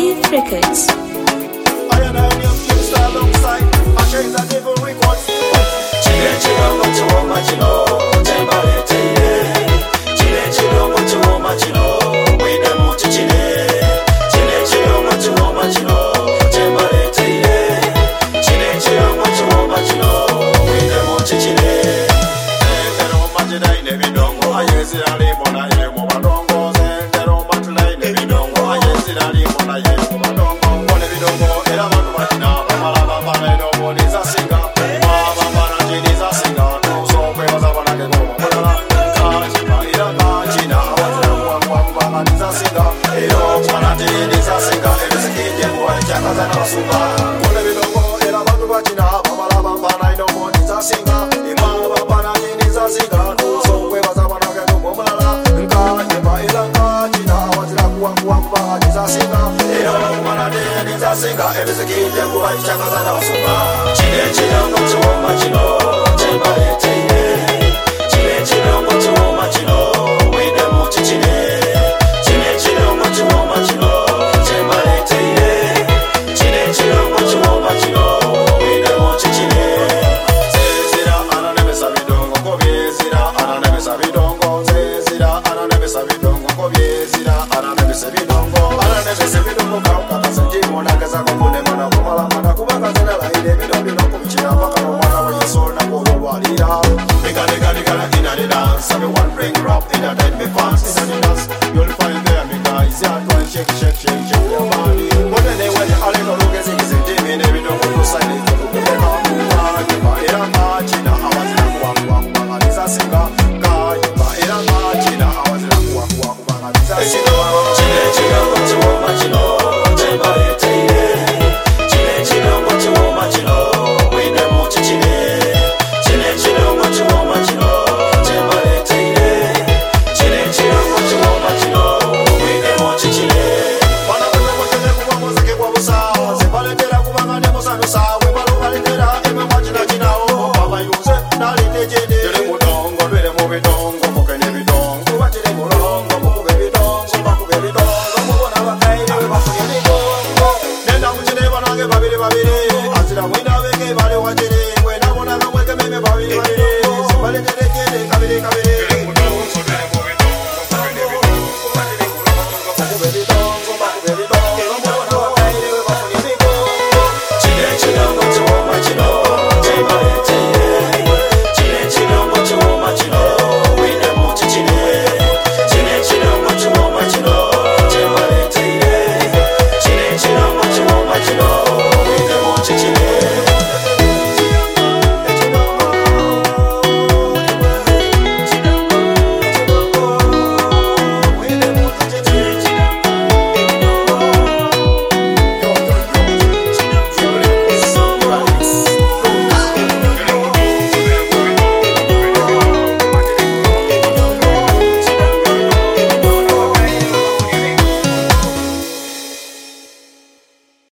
Faith Records. I am a new star alongside. I change the devil records. Chile, chile, what you want, what you know. Chembale, chile. Chile, chile, what you want, what you know. We the mochi chile. Chile, chile, what you want, what you know. Chembale, chile. Chile, chile, what you want, what you know. We the mochi chile. Pero machida ine bidongo. Ayesi ali mona ile mo badongo. Pero machida ine bidongo. Ayesi ali mona ile mo badongo. Ole bidongo era manu machina. Mala baba na no boni za singa. Baba bana jini za singa. No so kwe waza bana ke no mala. Kaji ba ira kajina. Awazira kwa baba ni za singa. Ero bana jini za singa. Ebese kije kwa chaka za na sunga. Ole bidongo era manu machina. Mala baba na no boni za singa. Baba bana jini za singa. No so kwe waza bana ke no mala. Kaji ba ira kajina. Awazira kwa baba ni za singa. Ero bana jini za singa. Ebese kije kwa chaka za na sunga. Chile chile what you want, what you know. Chembale chile. Chile chile what you want, what you know. We the mochi chile. Chile chile what you want, what you know. Chembale chile. Chile chile what you want, what you know. We the mochi chile. Zezira ana nebe sabidongo kobiezira ana nebe sabidongo. Zezira ana nebe sabidongo kobiezira ana nebe sabidongo. Ana nebe sabidongo kauka kasanji mona kaza kokune mona kumala mona kubaka zena la ile bidongo no kumchina baka no mwana wa yeso na kuhuwarira. Nika ina the dance. Everyone bring rap in a dead me fans in the dance. You'll find there me guys. Yeah, go and shake your body. But then when you all go look at it, it's a Jimmy. Never don't go to side it. Look at the party. Ba era machina. Awazira kwa. Anisa singa. Ba era machina. Awazira kwa. Anisa singa.